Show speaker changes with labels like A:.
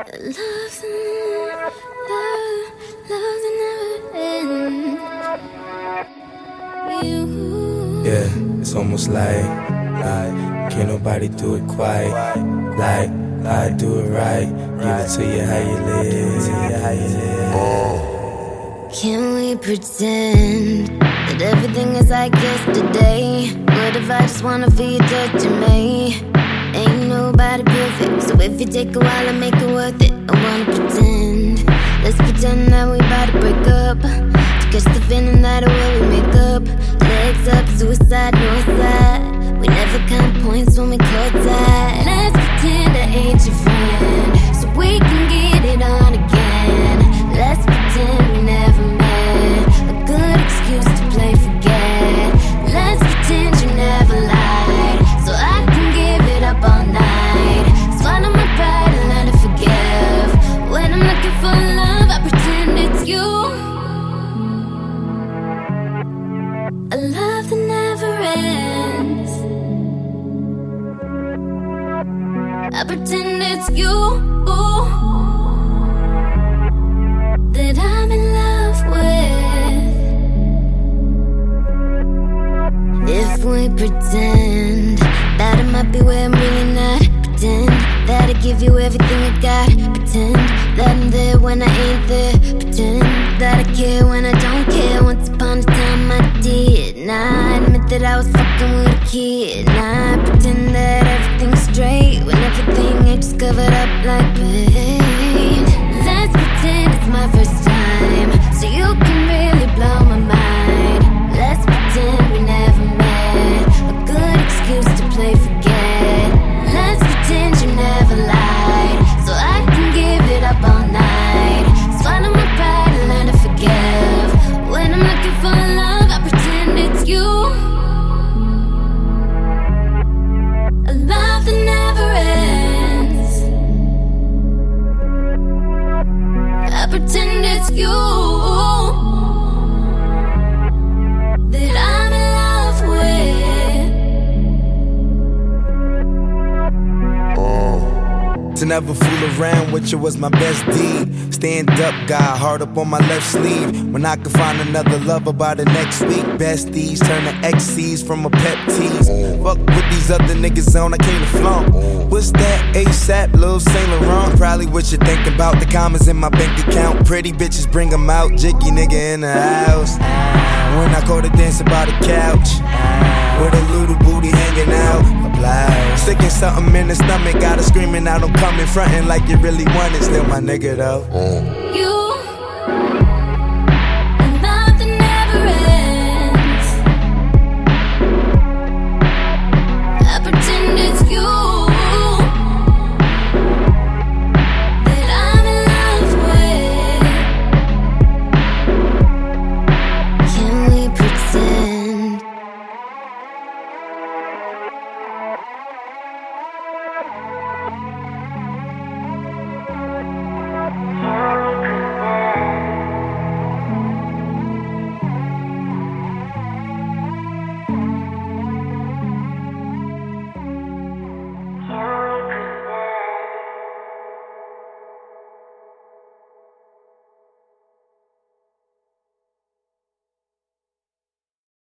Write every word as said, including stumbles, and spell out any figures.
A: Love, love, love that never ends. You.
B: Yeah, it's almost like, like, can't nobody do it quite like I do it right. Give it to you how you live, how you live.
A: Can we pretend that everything is like yesterday? What if I just wanna feel you touching me? Ain't nobody perfect, so if you take a while and make it worth it, I wanna pretend. Let's pretend that we about to break up, to catch the feeling that way we make up. Legs up, suicide, north side. We never count points when we call that. Let's pretend I ain't your friend, so we can get it on again. Let's pretend we never met, a good excuse to play forget. Let's pretend you never lied, so I can give it up all night. Swallow my pride and learn to forgive. When I'm looking for love, I pretend it's you. A love that never ends. I pretend it's you that I'm in love with. If we pretend that I might be where I'm really not, pretend that I give you everything I got, pretend that I'm there when I ain't there, pretend that I care when I don't care. Once upon a time I did. Nah, I admit that I was fucking with a kid. Nah, I pretend that everything's straight when everything ain't just covered up like paint. Let's pretend it's my first time, so you can really blow my mind. Let's pretend we never met, a good excuse to play forget. Let's pretend you never lied, so I can give it up all night. Swallow my pride and learn to forgive. When I'm looking for love, I pretend it's you. A love that never ends. I pretend it's you that I'm in love with.
B: To never fool around with you was my best deed. Stand up guy, hard up on my left sleeve. When I could find another lover by the next week. Besties turn to X Cs from a pep tease. Fuck with these other niggas on, I came to flaunt. What's that ASAP, Lil Saint Laurent? Probably what you think about, the commas in my bank account. Pretty bitches bring them out, jiggy nigga in the house. When I caught her dancing by the couch, with a little booty hanging out, a blouse. Sticking something in the stomach, got her screaming out, I'm coming, frontin' like you really want it. Still my nigga though.
A: You